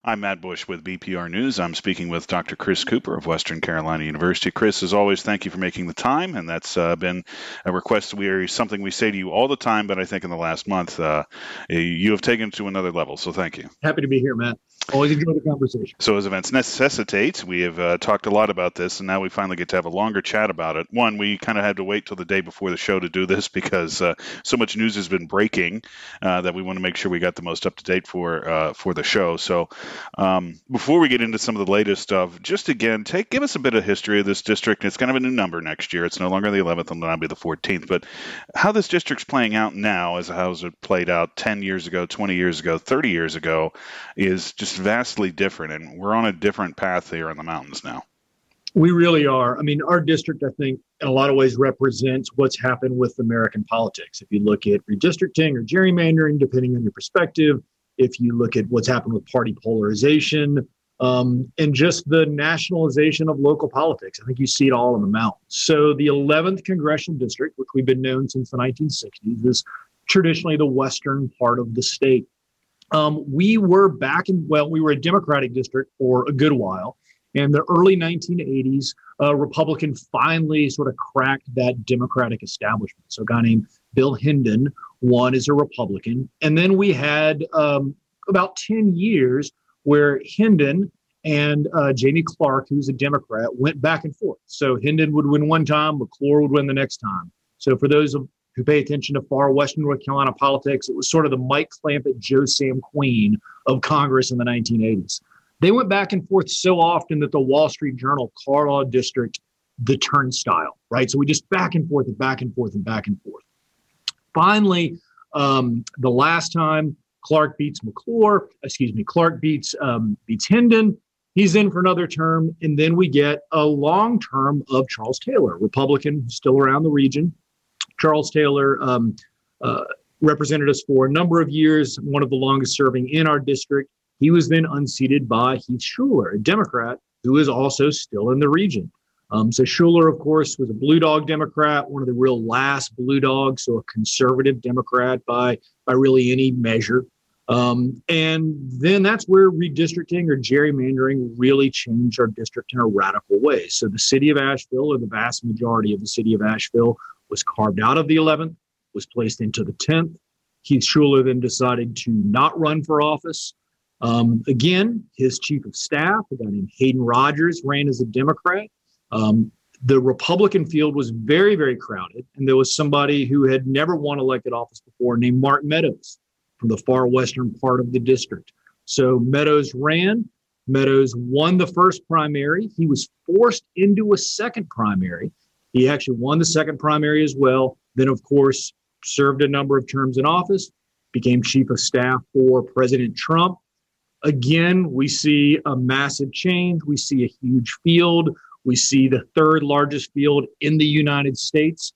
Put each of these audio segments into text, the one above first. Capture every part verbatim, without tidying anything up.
I'm Matt Bush with B P R News. I'm speaking with Doctor Chris Cooper of Western Carolina University. Chris, as always, thank you for making the time, and that's uh, been a request. We are something we say to you all the time, but I think in the last month uh, you have taken it to another level, so thank you. Happy to be here, Matt. Always enjoy the conversation. So as events necessitate, we have uh, talked a lot about this, and now we finally get to have a longer chat about it. One, we kind of had to wait till the day before the show to do this because uh, so much news has been breaking uh, that we want to make sure we got the most up-to-date for uh, for the show. So um, before we get into some of the latest stuff, just again, take give us a bit of history of this district. It's kind of a new number next year. It's no longer the eleventh, it'll now be the fourteenth. But how this district's playing out now as how it played out ten years ago, twenty years ago, thirty years ago is just vastly different, and we're on a different path here in the mountains now. We really are. I mean, our district, I think, in a lot of ways represents what's happened with American politics. If you look at redistricting or gerrymandering, depending on your perspective, if you look at what's happened with party polarization, um, and just the nationalization of local politics, I think you see it all in the mountains. So the eleventh Congressional District, which we've been known since the nineteen sixties, is traditionally the western part of the state. Um, we were back in, well, we were a Democratic district for a good while. In the early nineteen eighties, a Republican finally sort of cracked that Democratic establishment. So a guy named Bill Hendon won as a Republican. And then we had um, about ten years where Hendon and uh, Jamie Clark, who's a Democrat, went back and forth. So Hendon would win one time, McClure would win the next time. So for those of who pay attention to far western North Carolina politics, it was sort of the Mike Clampett, Joe Sam Queen of Congress in the nineteen eighties. They went back and forth so often that the Wall Street Journal called our district the turnstile, right? So we just back and forth and back and forth and back and forth. Finally, um, the last time Clark beats McClure, excuse me, Clark beats um, beats Hendon, he's in for another term, and then we get a long term of Charles Taylor, Republican, still around the region. Charles Taylor um, uh, represented us for a number of years, one of the longest serving in our district. He was then unseated by Heath Shuler, a Democrat who is also still in the region. Um, so Shuler, of course, was a Blue Dog Democrat, one of the real last Blue Dogs, so a conservative Democrat by, by really any measure. Um, and then that's where redistricting or gerrymandering really changed our district in a radical way. So the city of Asheville, or the vast majority of the city of Asheville, was carved out of the eleventh, was placed into the tenth. Heath Shuler then decided to not run for office. Um, again, his chief of staff, a guy named Hayden Rogers, ran as a Democrat. Um, the Republican field was very, very crowded, and there was somebody who had never won elected office before named Mark Meadows from the far western part of the district. So Meadows ran. Meadows won the first primary. He was forced into a second primary. He actually won the second primary as well. Then, of course, served a number of terms in office, became chief of staff for President Trump. Again, we see a massive change. We see a huge field. We see the third largest field in the United States.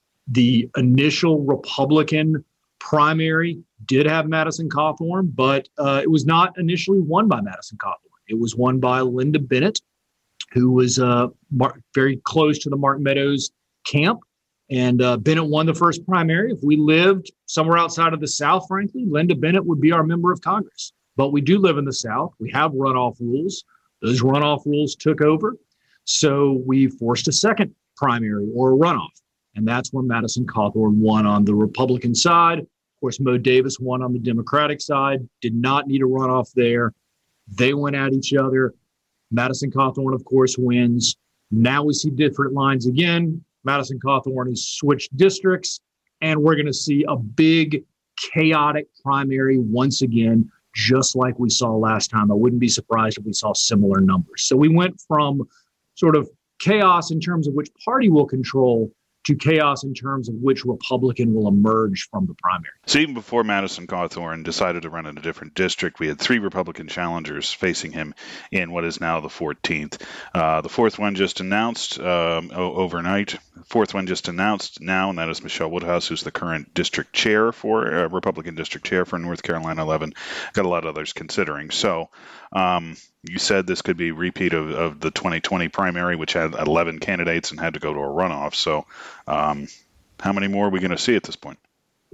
The initial Republican primary did have Madison Cawthorn, but uh, it was not initially won by Madison Cawthorn. It was won by Linda Bennett, who was uh, Mark, very close to the Mark Meadows camp. And uh, Bennett won the first primary. If we lived somewhere outside of the South, frankly, Linda Bennett would be our member of Congress. But we do live in the South. We have runoff rules. Those runoff rules took over. So we forced a second primary or a runoff. And that's when Madison Cawthorn won on the Republican side. Of course, Mo Davis won on the Democratic side, did not need a runoff there. They went at each other. Madison Cawthorn, of course, wins. Now we see different lines again. Madison Cawthorn has switched districts, and we're going to see a big, chaotic primary once again, just like we saw last time. I wouldn't be surprised if we saw similar numbers. So we went from sort of chaos in terms of which party will control to chaos in terms of which Republican will emerge from the primary. So even before Madison Cawthorn decided to run in a different district, we had three Republican challengers facing him in what is now the fourteenth. Uh, the fourth one just announced um, overnight. Fourth one just announced now, and that is Michelle Woodhouse, who's the current district chair for, uh, Republican district chair for North Carolina eleven. Got a lot of others considering. So um, you said this could be a repeat of, of the twenty twenty primary, which had eleven candidates and had to go to a runoff. So um, how many more are we going to see at this point?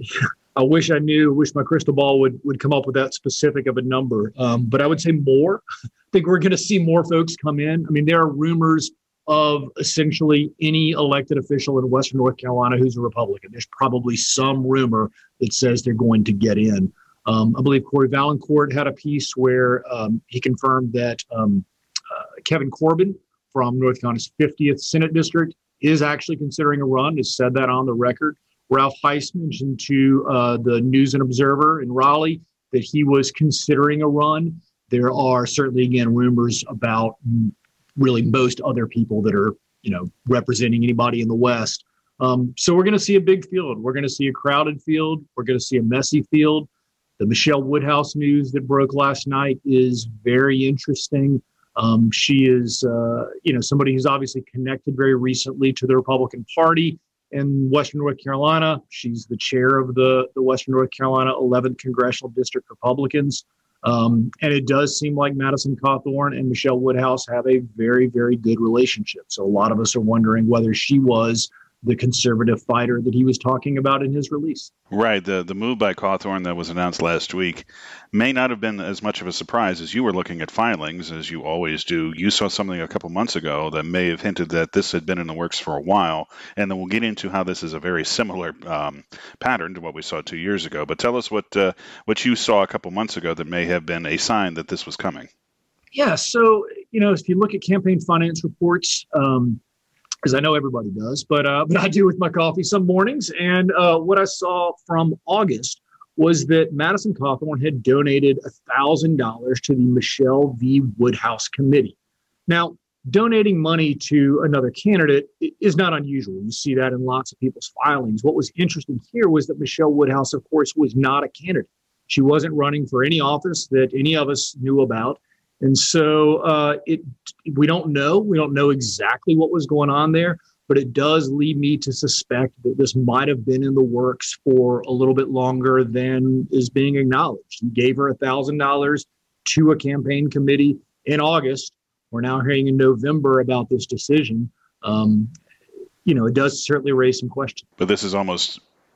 I wish I knew, wish my crystal ball would, would come up with that specific of a number. Um, but I would say more. I think we're going to see more folks come in. I mean, there are rumors of essentially any elected official in Western North Carolina who's a Republican. There's probably some rumor that says they're going to get in. Um, I believe Corey Valancourt had a piece where um, he confirmed that um, uh, Kevin Corbin from North Carolina's fiftieth Senate District is actually considering a run, has said that on the record. Ralph Heiss mentioned to uh, the News and Observer in Raleigh that he was considering a run. There are certainly, again, rumors about really most other people that are, you know, representing anybody in the West. Um, so we're going to see a big field. We're going to see a crowded field. We're going to see a messy field. The Michelle Woodhouse news that broke last night is very interesting. Um, she is, uh, you know, somebody who's obviously connected very recently to the Republican Party in Western North Carolina. She's the chair of the, the Western North Carolina eleventh Congressional District Republicans. Um, and it does seem like Madison Cawthorn and Michelle Woodhouse have a very, very good relationship. So a lot of us are wondering whether she was the conservative fighter that he was talking about in his release. Right. The the move by Cawthorn that was announced last week may not have been as much of a surprise as you were looking at filings, as you always do. You saw something a couple months ago that may have hinted that this had been in the works for a while, and then we'll get into how this is a very similar um, pattern to what we saw two years ago. But tell us what uh, what you saw a couple months ago that may have been a sign that this was coming. Yeah. So, you know, if you look at campaign finance reports, um, because I know everybody does, but uh, but I do with my coffee some mornings. And uh, what I saw from August was that Madison Cawthorn had donated one thousand dollars to the Michelle V. Woodhouse Committee. Now, donating money to another candidate is not unusual. You see that in lots of people's filings. What was interesting here was that Michelle Woodhouse, of course, was not a candidate. She wasn't running for any office that any of us knew about. And so uh, it we don't know. We don't know exactly what was going on there, but it does lead me to suspect that this might have been in the works for a little bit longer than is being acknowledged. He gave her one thousand dollars to a campaign committee in August. We're now hearing in November about this decision. Um, you know, it does certainly raise some questions. But this is almost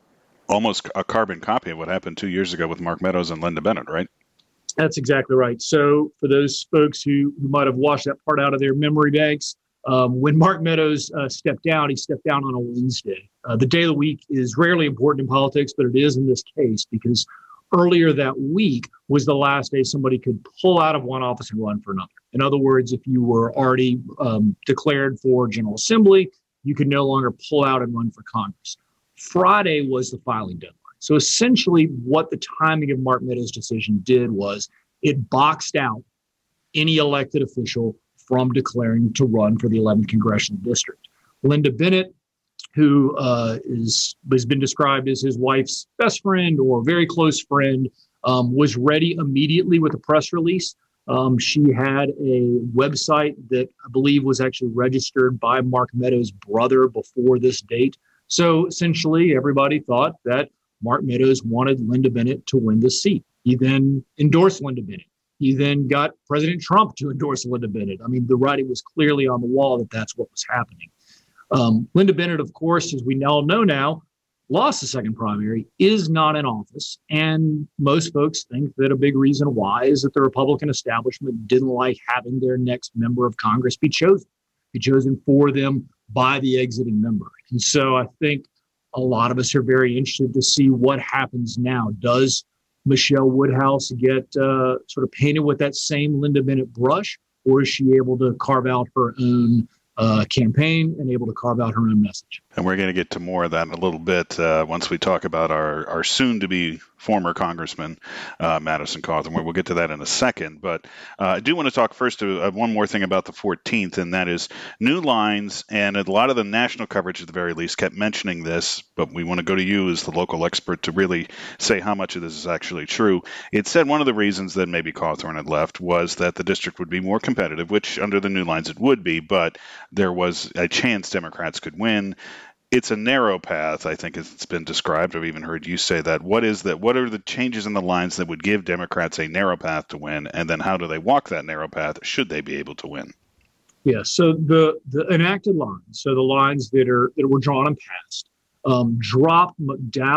almost a carbon copy of what happened two years ago with Mark Meadows and Linda Bennett, right? That's exactly right. So for those folks who, who might have washed that part out of their memory banks, um, when Mark Meadows uh, stepped down, he stepped down on a Wednesday. Uh, the day of the week is rarely important in politics, but it is in this case because earlier that week was the last day somebody could pull out of one office and run for another. In other words, if you were already um, declared for General Assembly, you could no longer pull out and run for Congress. Friday was the filing deadline. So essentially what the timing of Mark Meadows' decision did was it boxed out any elected official from declaring to run for the eleventh Congressional District. Linda Bennett, who uh, is has been described as his wife's best friend or very close friend, um, was ready immediately with a press release. Um, she had a website that I believe was actually registered by Mark Meadows' brother before this date. So essentially everybody thought that Mark Meadows wanted Linda Bennett to win the seat. He then endorsed Linda Bennett. He then got President Trump to endorse Linda Bennett. I mean, the writing was clearly on the wall that that's what was happening. Um, Linda Bennett, of course, as we all know now, lost the second primary, is not in office. And most folks think that a big reason why is that the Republican establishment didn't like having their next member of Congress be chosen, be chosen for them by the exiting member. And so I think a lot of us are very interested to see what happens now. Does Michelle Woodhouse get uh, sort of painted with that same Linda Bennett brush, or is she able to carve out her own uh, campaign and able to carve out her own message? And we're going to get to more of that in a little bit uh, once we talk about our, our soon-to-be former Congressman, uh, Madison Cawthorn. We'll get to that in a second. But uh, I do want to talk first to uh, one more thing about the fourteenth, and that is new lines. And a lot of the national coverage, at the very least, kept mentioning this. But we want to go to you as the local expert to really say how much of this is actually true. It said one of the reasons that maybe Cawthorn had left was that the district would be more competitive, which under the new lines it would be, but there was a chance Democrats could win. It's a narrow path, I think it's been described. I've even heard you say that. What is that? What are the changes in the lines that would give Democrats a narrow path to win? And then how do they walk that narrow path should they be able to win? Yeah, so the, the enacted lines, so the lines that are that were drawn and passed, um, dropped McDowell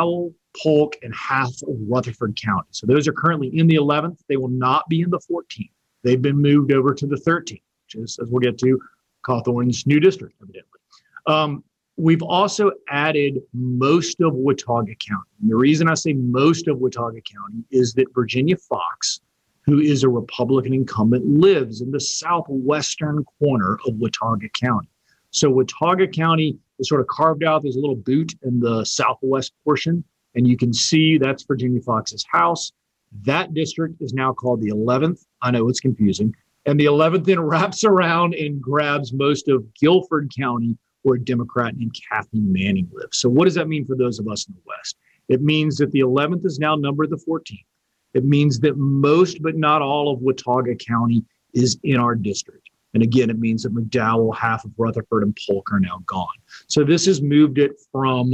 Polk, and half of Rutherford County. So those are currently in the eleventh. They will not be in the fourteenth. They've been moved over to the thirteenth, which is, as we'll get to, Cawthorn's new district, evidently. Um, we've also added most of Watauga County. And the reason I say most of Watauga County is that Virginia Foxx, who is a Republican incumbent, lives in the southwestern corner of Watauga County. So Watauga County is sort of carved out. There's a little boot in the southwest portion, and you can see that's Virginia Foxx's house. That district is now called the eleventh. I know it's confusing. And the eleventh then wraps around and grabs most of Guilford County, where a Democrat named Kathy Manning lives. So what does that mean for those of us in the West? It means that the eleventh is now numbered the fourteenth. It means that most, but not all, of Watauga County is in our district. And again, it means that McDowell, half of Rutherford, and Polk are now gone. So this has moved it from,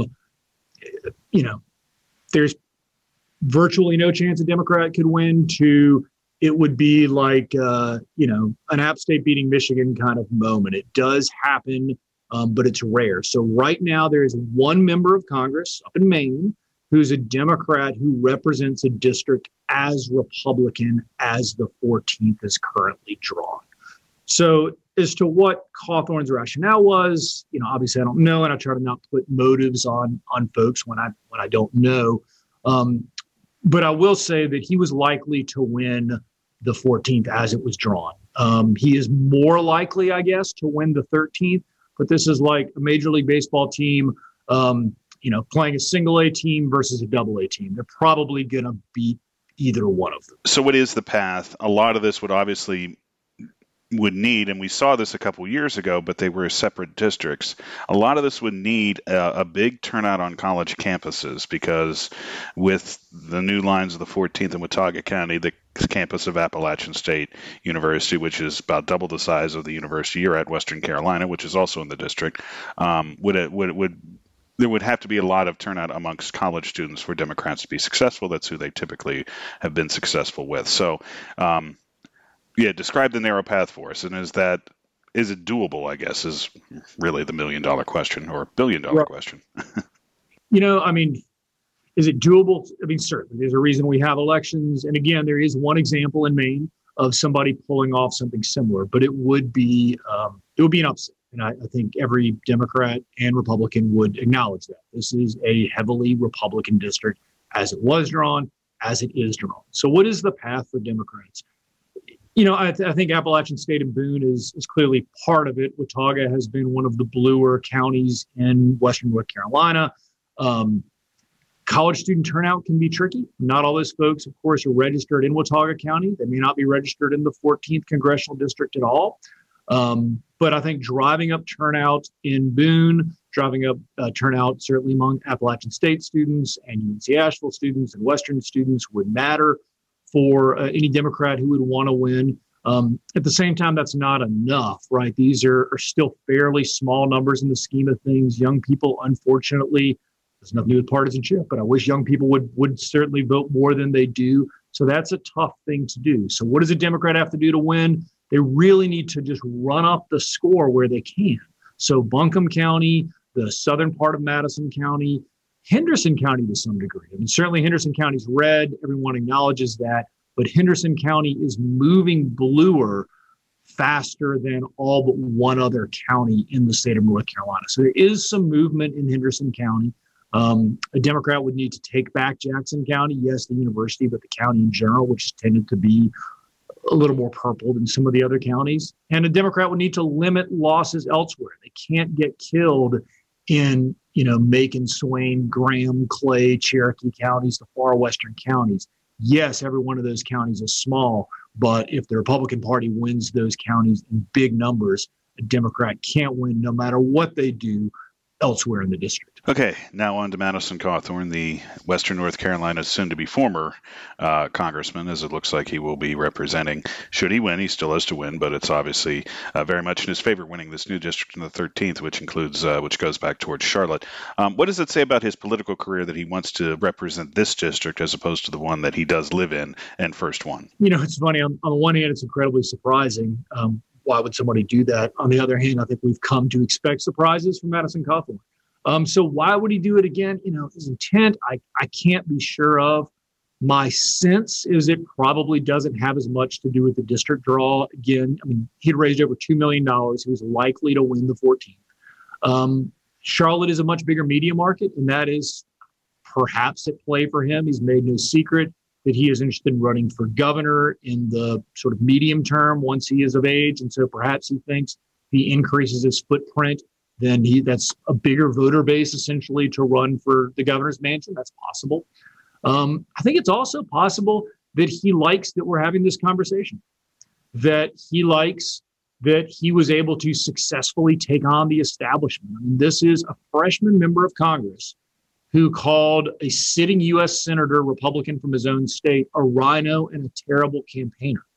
you know, there's virtually no chance a Democrat could win to it would be like, uh, you know, an App State beating Michigan kind of moment. It does happen, um, but it's rare. So right now there is one member of Congress up in Maine who's a Democrat who represents a district as Republican as the fourteenth is currently drawn. So as to what Cawthorn's rationale was, you know, obviously I don't know, and I try to not put motives on on folks when I when I don't know. Um, but I will say that he was likely to win the fourteenth as it was drawn. Um, he is more likely, I guess, to win the thirteenth. But this is like a Major League Baseball team, um, you know, playing a single A team versus a double A team. They're probably going to beat either one of them. So what is the path? A lot of this would obviously would need, and we saw this a couple years ago, but they were separate districts. A lot of this would need a, a big turnout on college campuses, because with the new lines of the fourteenth in Watauga County, the campus of Appalachian State University, which is about double the size of the university you're at, Western Carolina, which is also in the district, um, would it would would there would have to be a lot of turnout amongst college students for Democrats to be successful. That's who they typically have been successful with. So, um, yeah, describe the narrow path for us. And is that, is it doable, I guess, is really the million dollar question, or billion dollar right. question. You know, I mean, is it doable? I mean, certainly there's a reason we have elections. And again, there is one example in Maine of somebody pulling off something similar, but it would be, um, it would be an upset. And I, I think every Democrat and Republican would acknowledge that. This is a heavily Republican district as it was drawn, as it is drawn. So what is the path for Democrats? You know, I, th- I think Appalachian State and Boone is, is clearly part of it. Watauga has been one of the bluer counties in Western North Carolina. Um, college student turnout can be tricky. Not all those folks, of course, are registered in Watauga County. They may not be registered in the fourteenth congressional district at all. Um, but I think driving up turnout in Boone, driving up uh, turnout certainly among Appalachian State students and U N C Asheville students and Western students would matter for uh, any Democrat who would want to win. Um, at the same time, that's not enough, right? These are, are still fairly small numbers in the scheme of things. Young people, unfortunately, there's nothing to do with partisanship, but I wish young people would would certainly vote more than they do. So that's a tough thing to do. So what does a Democrat have to do to win? They really need to just run up the score where they can. So Buncombe County, the southern part of Madison County, Henderson County to some degree. I mean, certainly Henderson County's red. Everyone acknowledges that. But Henderson County is moving bluer faster than all but one other county in the state of North Carolina. So there is some movement in Henderson County. Um, a Democrat would need to take back Jackson County. Yes, the university, but the county in general, which has tended to be a little more purple than some of the other counties. And a Democrat would need to limit losses elsewhere. They can't get killed in, you know, Macon, Swain, Graham, Clay, Cherokee counties, the far western counties. Yes, every one of those counties is small, but if the Republican Party wins those counties in big numbers, a Democrat can't win no matter what they do elsewhere in the district. Okay, now on to Madison Cawthorn, the Western North Carolina soon-to-be former uh, congressman, as it looks like he will be representing. Should he win, he still has to win, but it's obviously uh, very much in his favor winning this new district in the thirteenth, which includes, uh, which goes back towards Charlotte. Um, what does it say about his political career that he wants to represent this district as opposed to the one that he does live in and first won? You know, it's funny. On, on the one hand, it's incredibly surprising. Um, why would somebody do that? On the other hand, I think we've come to expect surprises from Madison Cawthorn. Um, so why would he do it again? You know, his intent, I, I can't be sure of. My sense is it probably doesn't have as much to do with the district draw. Again, I mean, he'd raised over two million dollars. He was likely to win the fourteenth. Um, Charlotte is a much bigger media market, and that is perhaps at play for him. He's made no secret that he is interested in running for governor in the sort of medium term once he is of age. And so perhaps he thinks if he increases his footprint, then he that's a bigger voter base essentially to run for the governor's mansion. That's possible. Um, I think it's also possible that he likes that we're having this conversation, that he likes that he was able to successfully take on the establishment. I mean, this is a freshman member of Congress who called a sitting U S senator, Republican from his own state, a rhino and a terrible campaigner.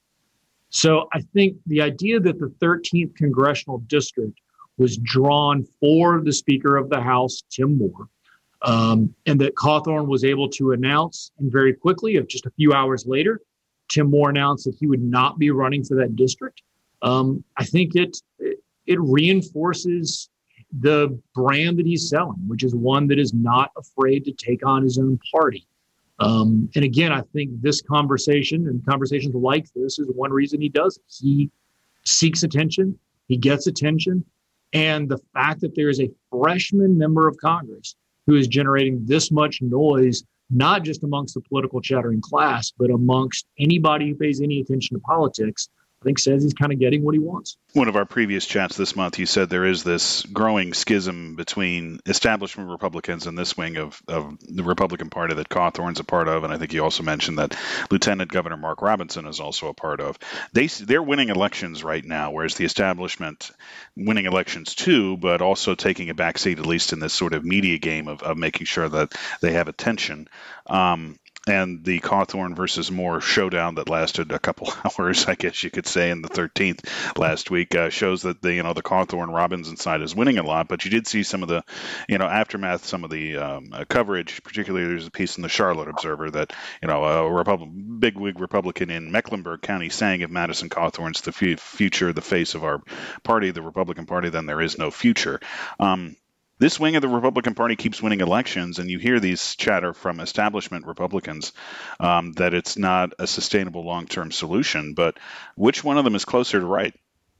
So I think the idea that the thirteenth congressional district was drawn for the Speaker of the House, Tim Moore, um, and that Cawthorn was able to announce, and very quickly, of just a few hours later, Tim Moore announced that he would not be running for that district. Um, I think it, it it reinforces the brand that he's selling, which is one that is not afraid to take on his own party. Um, and again, I think this conversation and conversations like this is one reason he does it. He seeks attention, he gets attention, and the fact that there is a freshman member of Congress who is generating this much noise, not just amongst the political chattering class, but amongst anybody who pays any attention to politics, I think says he's kind of getting what he wants. One of our previous chats this month, you said there is this growing schism between establishment Republicans and this wing of, of the Republican Party that Cawthorn's a part of, and I think you also mentioned that Lieutenant Governor Mark Robinson is also a part of. They, they're winning elections right now, whereas the establishment winning elections too, but also taking a backseat, at least in this sort of media game of, of making sure that they have attention. Um, And the Cawthorn versus Moore showdown that lasted a couple hours, I guess you could say, in the thirteenth last week uh, shows that the you know the Cawthorn Robinson side is winning a lot. But you did see some of the you know aftermath, some of the um, uh, coverage. Particularly, there's a piece in the Charlotte Observer that you know a Repub- bigwig Republican in Mecklenburg County saying if Madison Cawthorn's the f- future, the face of our party, the Republican Party, then there is no future. Um, This wing of the Republican Party keeps winning elections, and you hear these chatter from establishment Republicans um, that it's not a sustainable long-term solution. But which one of them is closer to right?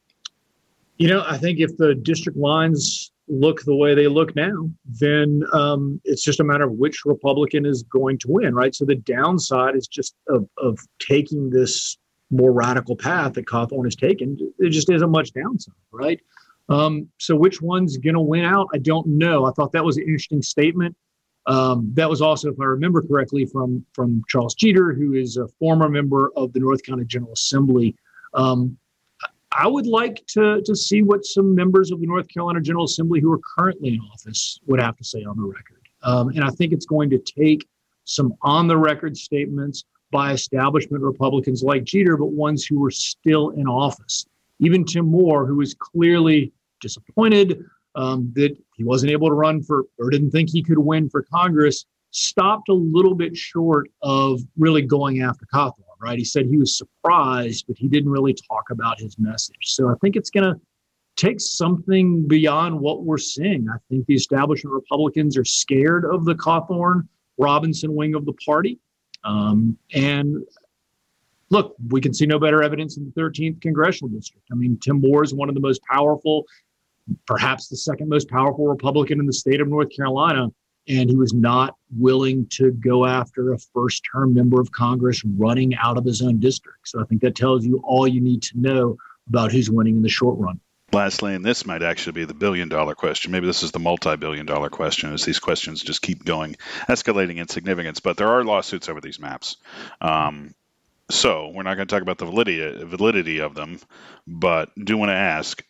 You know, I think if the district lines look the way they look now, then um, it's just a matter of which Republican is going to win, right? So the downside is just of, of taking this more radical path that Cawthorn has taken. There just isn't much downside, right? Um, so which one's going to win out? I don't know. I thought that was an interesting statement. Um, that was also, if I remember correctly, from, from Charles Jeter, who is a former member of the North Carolina General Assembly. Um, I would like to, to see what some members of the North Carolina General Assembly who are currently in office would have to say on the record. Um, and I think it's going to take some on-the-record statements by establishment Republicans like Jeter, but ones who are still in office. Even Tim Moore, who is clearly disappointed um, that he wasn't able to run for, or didn't think he could win for Congress, stopped a little bit short of really going after Cawthorn, right? He said he was surprised, but he didn't really talk about his message. So I think it's going to take something beyond what we're seeing. I think the establishment Republicans are scared of the Cawthorn Robinson wing of the party. Um, and look, we can see no better evidence in the thirteenth congressional district. I mean, Tim Moore is one of the most powerful, perhaps the second most powerful Republican in the state of North Carolina, and he was not willing to go after a first-term member of Congress running out of his own district. So I think that tells you all you need to know about who's winning in the short run. Lastly, and this might actually be the billion-dollar question. Maybe this is the multi-billion dollar question as these questions just keep going, escalating in significance. But there are lawsuits over these maps. Um, So we're not going to talk about the validity, validity of them, but do want to ask,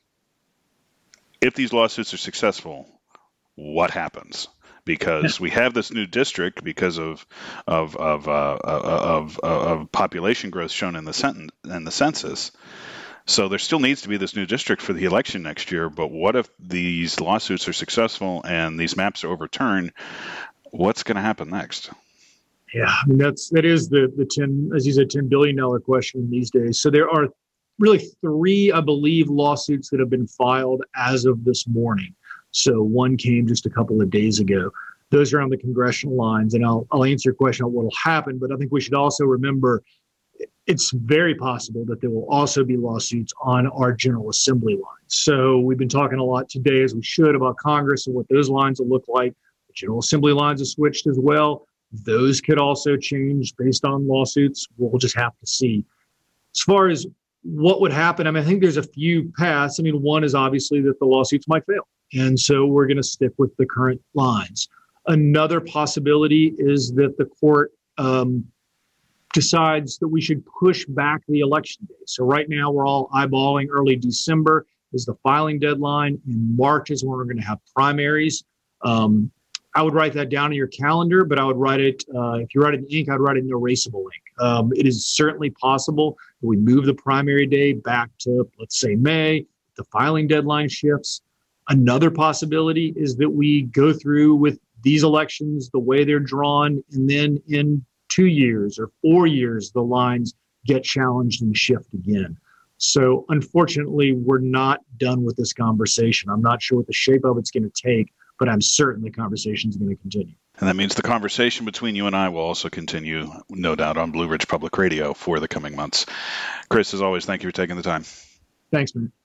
if these lawsuits are successful, what happens? Because we have this new district because of of of uh, of, of, of population growth shown in the senten- in the census. So there still needs to be this new district for the election next year. But what if these lawsuits are successful and these maps are overturned? What's going to happen next? Yeah, I mean, that's, that is the, the ten, as you said, ten billion dollars question these days. So there are really three, I believe, lawsuits that have been filed as of this morning. So one came just a couple of days ago. Those are on the congressional lines, and I'll, I'll answer your question on what will happen, but I think we should also remember it's very possible that there will also be lawsuits on our General Assembly lines. So we've been talking a lot today, as we should, about Congress and what those lines will look like. The General Assembly lines have switched as well. Those could also change based on lawsuits. We'll just have to see. As far as what would happen, I mean, I think there's a few paths. I mean, one is obviously that the lawsuits might fail. And so we're going to stick with the current lines. Another possibility is that the court um, decides that we should push back the election day. So right now we're all eyeballing early December is the filing deadline. In March is when we're going to have primaries. Um, I would write that down in your calendar, but I would write it, uh, if you write it in ink, I'd write it in erasable ink. Um, it is certainly possible that we move the primary day back to, let's say, May. The filing deadline shifts. Another possibility is that we go through with these elections the way they're drawn, and then in two years or four years, the lines get challenged and shift again. So unfortunately, we're not done with this conversation. I'm not sure what the shape of it's going to take, but I'm certain the conversation is going to continue. And that means the conversation between you and I will also continue, no doubt, on Blue Ridge Public Radio for the coming months. Chris, as always, thank you for taking the time. Thanks, man.